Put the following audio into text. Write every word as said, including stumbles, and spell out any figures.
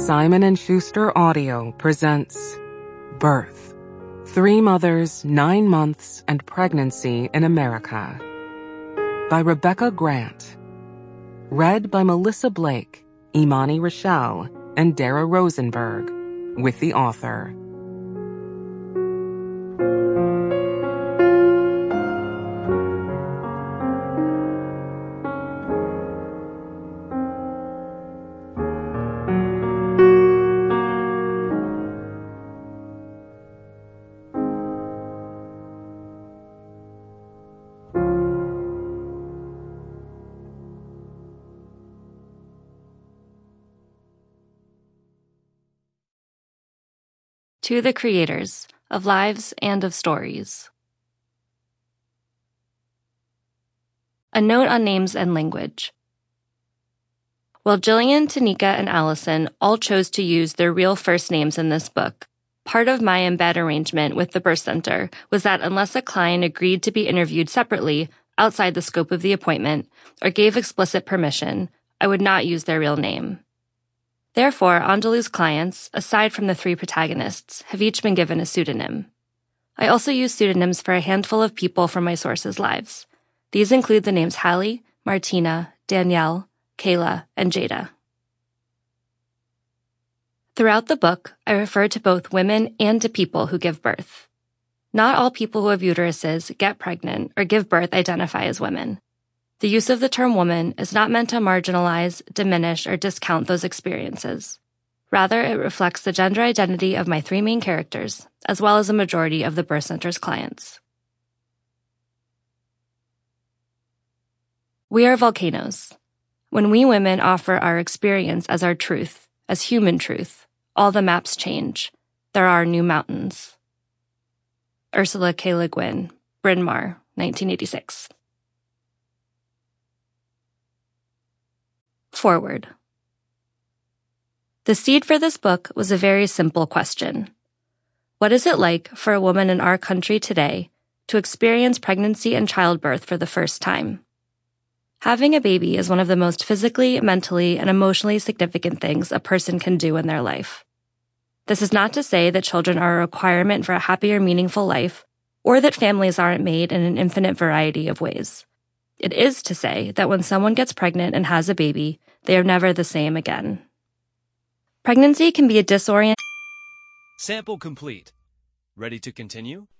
Simon and Schuster Audio presents Birth: Three Mothers, Nine Months, and Pregnancy in America by Rebecca Grant. Read by Melissa Blake, Imani Rochelle, and Dara Rosenberg, with the author. To the creators of lives and of stories. A note on names and language. While Jillian, Tanika, and Allison all chose to use their real first names in this book, part of my embed arrangement with the birth center was that unless a client agreed to be interviewed separately outside the scope of the appointment or gave explicit permission, I would not use their real name. Therefore, Anjalou's clients, aside from the three protagonists, have each been given a pseudonym. I also use pseudonyms for a handful of people from my sources' lives. These include the names Hallie, Martina, Danielle, Kayla, and Jada. Throughout the book, I refer to both women and to people who give birth. Not all people who have uteruses, get pregnant, or give birth identify as women. The use of the term woman is not meant to marginalize, diminish, or discount those experiences. Rather, it reflects the gender identity of my three main characters, as well as a majority of the birth center's clients. We are volcanoes. When we women offer our experience as our truth, as human truth, all the maps change. There are new mountains. Ursula K. Le Guin, Bryn Mawr, nineteen eighty-six. Forward. The seed for this book was a very simple question. What is it like for a woman in our country today to experience pregnancy and childbirth for the first time? Having a baby is one of the most physically, mentally, and emotionally significant things a person can do in their life. This is not to say that children are a requirement for a happy or meaningful life, or that families aren't made in an infinite variety of ways. It is to say that when someone gets pregnant and has a baby, they are never the same again. Pregnancy can be a disorient. Sample complete. Ready to continue?